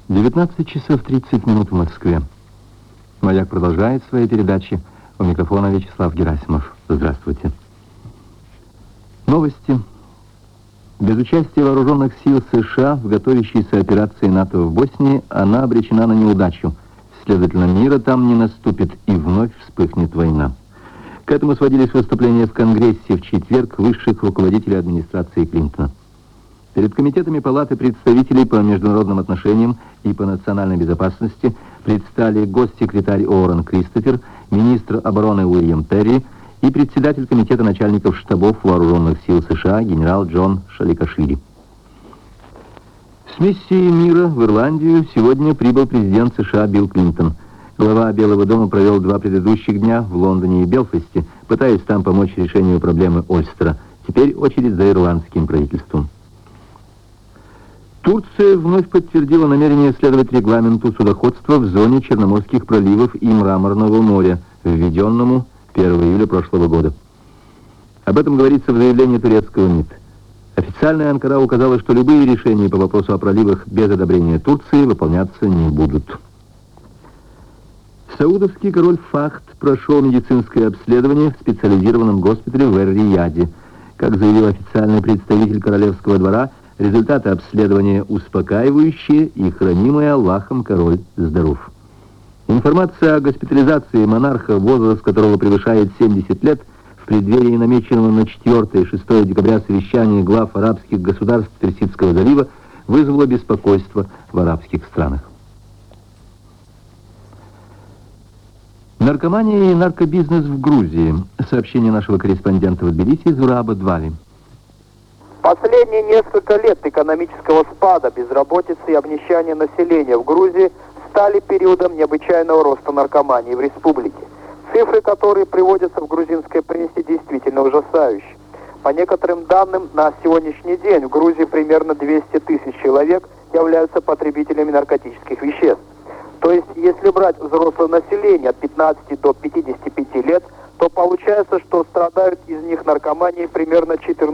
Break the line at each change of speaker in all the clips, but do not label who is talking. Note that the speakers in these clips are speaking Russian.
19 часов 30 минут в Москве. «Маяк» продолжает свои передачи. У микрофона Вячеслав Герасимов. Здравствуйте. Новости. Без участия вооруженных сил США в готовящейся операции НАТО в Боснии она обречена на неудачу. Следовательно, мира там не наступит, и вновь вспыхнет война. К этому сводились выступления в Конгрессе в четверг высших руководителей администрации Клинтона. Перед комитетами Палаты представителей по международным отношениям и по национальной безопасности предстали госсекретарь Уоррен Кристофер, министр обороны Уильям Перри и председатель комитета начальников штабов вооруженных сил США генерал Джон Шаликашвили. С миссией мира в Ирландию сегодня прибыл президент США Билл Клинтон. Глава Белого дома провел 2 предыдущих дня в Лондоне и Белфасте, пытаясь там помочь решению проблемы Ольстера. Теперь очередь за ирландским правительством. Турция вновь подтвердила намерение следовать регламенту судоходства в зоне Черноморских проливов и Мраморного моря, введенному 1 июля прошлого года. Об этом говорится в заявлении турецкого МИД. Официальная Анкара указала, что любые решения по вопросу о проливах без одобрения Турции выполняться не будут. Саудовский король Фахд прошел медицинское обследование в специализированном госпитале в Эр-Рияде. Как заявил официальный представитель королевского двора, результаты обследования успокаивающие, и хранимый Аллахом король здоров. Информация о госпитализации монарха, возраст которого превышает 70 лет, в преддверии намеченного на 4 и 6 декабря совещания глав арабских государств Персидского залива, вызвала беспокойство в арабских странах. Наркомания и наркобизнес в Грузии. Сообщение нашего корреспондента в Тбилиси Зураба Двали.
Последние несколько лет экономического спада, безработицы и обнищания населения в Грузии стали периодом необычайного роста наркомании в республике. Цифры, которые приводятся в грузинской прессе, действительно ужасающие. По некоторым данным, на сегодняшний день в Грузии примерно 200 тысяч человек являются потребителями наркотических веществ. То есть, если брать взрослое население от 15 до 55 лет, то получается, что страдают из них наркоманией примерно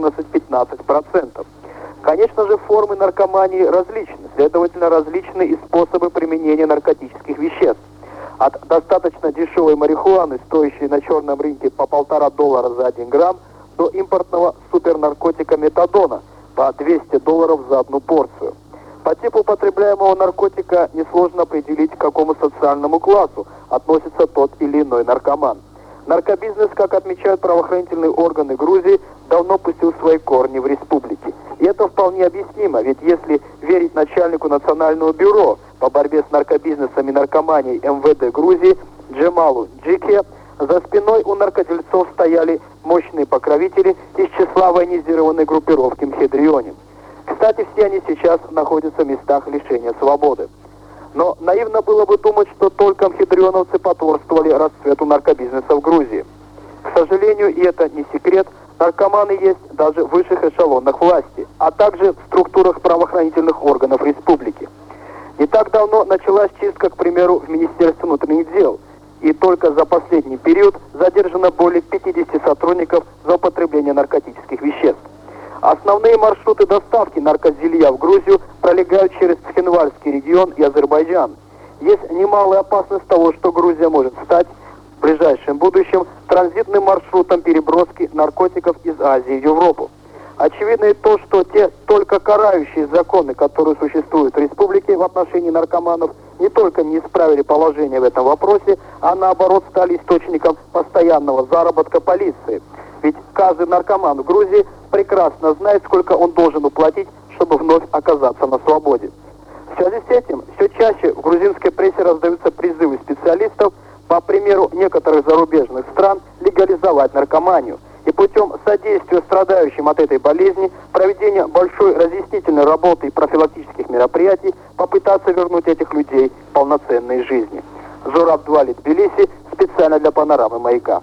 14-15%. Конечно же, формы наркомании различны, следовательно, различны и способы применения наркотических веществ. От достаточно дешевой марихуаны, стоящей на черном рынке по $1,5 за 1 грамм, до импортного супернаркотика метадона по $200 за 1 порцию. По типу употребляемого наркотика несложно определить, к какому социальному классу относится тот или иной наркоман. Наркобизнес, как отмечают правоохранительные органы Грузии, давно пустил свои корни в республике. И это вполне объяснимо, ведь если верить начальнику Национального бюро по борьбе с наркобизнесом и наркоманией МВД Грузии Джемалу Джике, за спиной у наркодельцов стояли мощные покровители из числа военизированной группировки Мхедриони. Кстати, все они сейчас находятся в местах лишения свободы. Но наивно было бы думать, что только мхедрионовцы потворствовали расцвету наркобизнеса в Грузии. К сожалению, и это не секрет, наркоманы есть даже в высших эшелонах власти, а также в структурах правоохранительных органов республики. Не так давно началась чистка, к примеру, в Министерстве внутренних дел, и только за последний период задержано более 50 сотрудников за употребление наркотических веществ. Основные маршруты доставки наркозелья в Грузию пролегают через Цхинвальский регион и Азербайджан. Есть немалая опасность того, что Грузия может стать в ближайшем будущем транзитным маршрутом переброски наркотиков из Азии в Европу. Очевидно и то, что те только карающие законы, которые существуют в республике в отношении наркоманов, не только не исправили положение в этом вопросе, а наоборот стали источником постоянного заработка полиции. Ведь каждый наркоман в Грузии прекрасно знает, сколько он должен уплатить, чтобы вновь оказаться на свободе. В связи с этим все чаще в грузинской прессе раздаются призывы специалистов, по примеру некоторых зарубежных стран, легализовать наркоманию и путем содействия страдающим от этой болезни, проведения большой разъяснительной работы и профилактических мероприятий попытаться вернуть этих людей к полноценной жизни. Зураб Двали, Тбилиси, специально для панорамы «Маяка».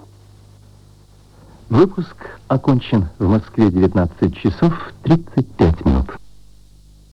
Выпуск окончен. В Москве 19 часов 35 минут.